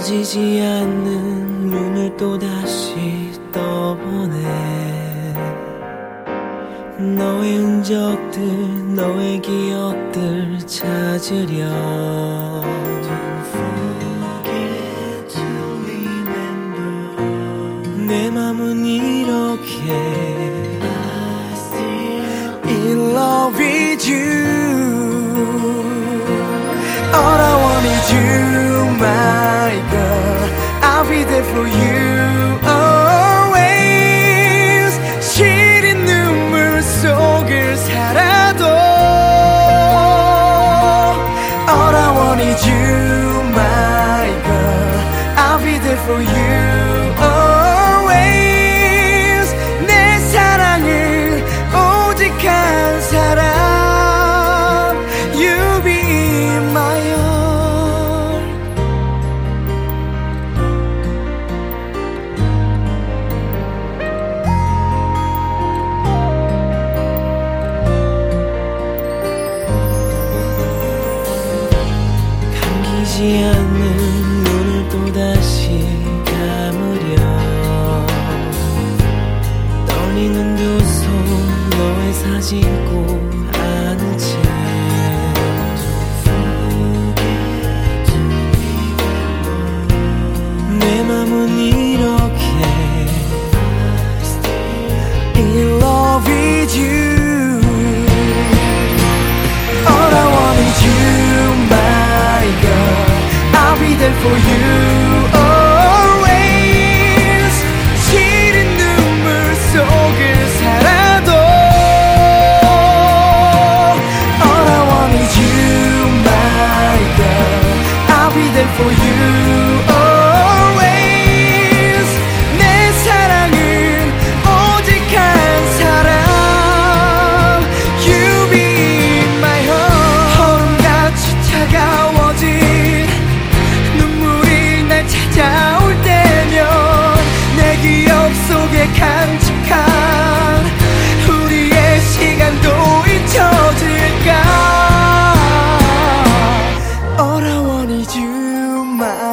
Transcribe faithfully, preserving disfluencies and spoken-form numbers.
꺼지지 않는 눈을 또다시 떠보네. 너의 흔적들, 너의 기억들 찾으려. Don't forget to remember. 내 맘은 이렇게 I still in love with you. All I want is you, my girl. I'll be there for you always. 시린 눈물 속을 살아도 All I want is you, my girl. I'll be there for you always. 내 사랑은 오직 한 사람. You be in my heart. 감기지 않는 눈을 또다시 감으려. 떨리는 두 손 너의 사진 꼭 안은 채. 내 맘은 이렇게 in love with you. All I want is you, my girl. I'll be there for you always. 시린 눈물 속을 살아도 All I want is you, my girl. I'll be there for you always. 내 사랑은 오직 한 사람. You be in my heart. 얼음같이 차가워진 눈물이 날 찾아올 때면 내 기억 속에 간직한 우리의 시간도 잊혀질까. All I want is you, my